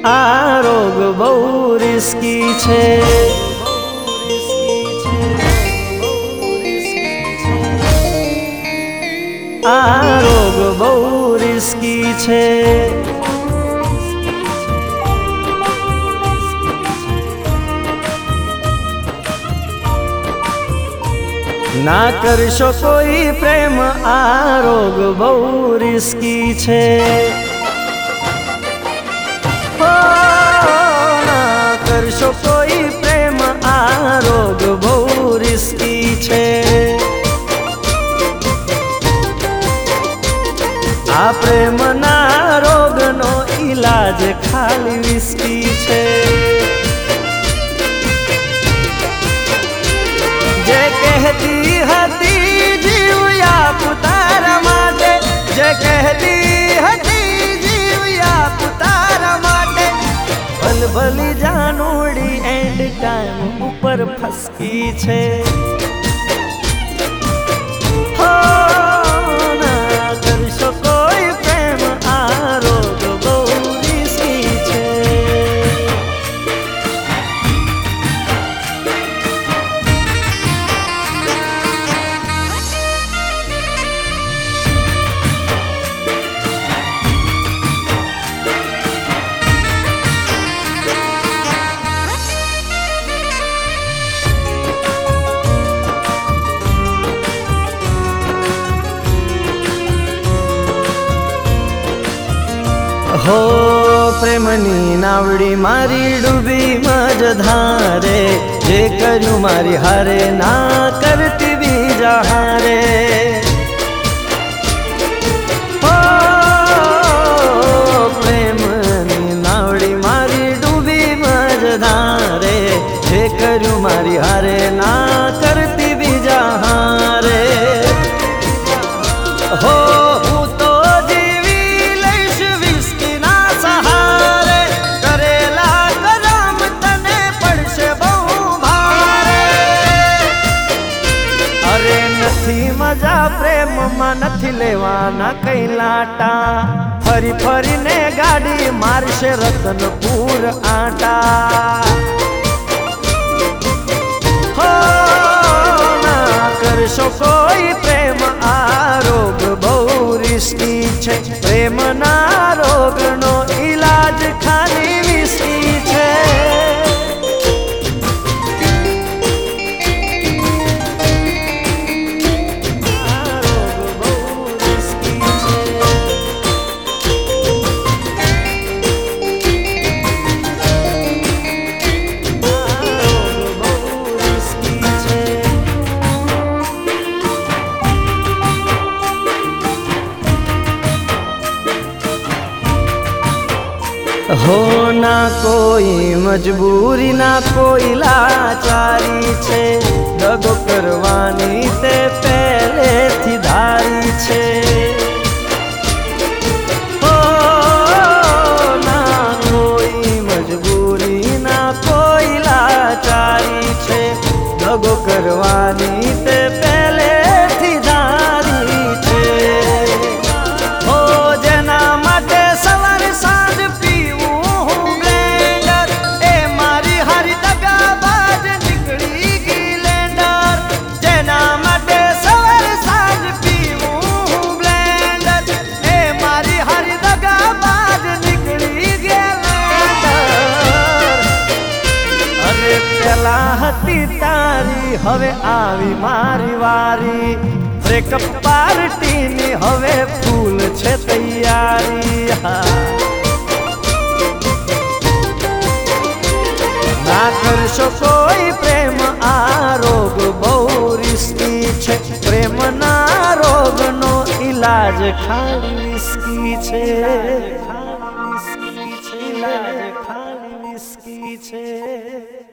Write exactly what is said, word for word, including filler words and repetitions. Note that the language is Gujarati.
આ રોગ બહુ રિસ્કી છે. આ રોગ બહુ રિસ્કી છે. ના કરશો કોઈ પ્રેમ, આ રોગ બહુ રિસ્કી છે. ના કરશો કોઈ પ્રેમ, આ રોગ બહુ રિસ્કી છે. આ પ્રેમના રોગનો ઈલાજ ખાલી વિસ્કી છે. જે કહેતી હતી જીવ્યા પુતારા માટે, જે કહેતી હતી જીવ્યા પુતારા માટે, ભલભલી જાનુડી એન્ડ ટાઈમ ઉપર ફસકી છે. હો ના કરશો કોઈ પ્રેમ, આ રોગ બહુ રિસ્કી છે. હો પ્રેમની નાવડી મારી ડૂબી મજધારે, જે કર્યું મારી હારે ના કરતી બીજા હારે. હો પ્રેમની નાવડી મારી ડૂબી મજધારે, જે કર્યું મારી હારે ના કરતી બીજા હારે. હો મજા પ્રેમમાં નથી લેવાના કઈ લાટા, ફરી ફરીને ગાડી મારશે રતનપુર આટા. હો ના કરશો કોઈ પ્રેમ, આ રોગ બહુ રિસ્કી છે. પ્રેમના રોગનો ઈલાજ ખાલી વિસ્કી છે. હો ના કોઈ મજબૂરી, ના કોઈ લાચારી છે. દગો કરવાની તે પહેલેથી ધારી છે. હો ના કોઈ મજબૂરી, ના કોઈ લાચારી છે. દગો કરવાની તે પહેલેથી ધારી છે. હો જેના માટે સવાર સાંજ હતી તારી, હવે આવી મારી વારી. બ્રેકઅપ પાર્ટીની હવે ફૂલ છે તૈયારી. ના કરશો કોઈ પ્રેમ, આ રોગ બહુ રિસ્કી છે. પ્રેમના રોગનો ઈલાજ ખાલી વિસ્કી છે. ઈલાજ ખાલી વિસ્કી છે.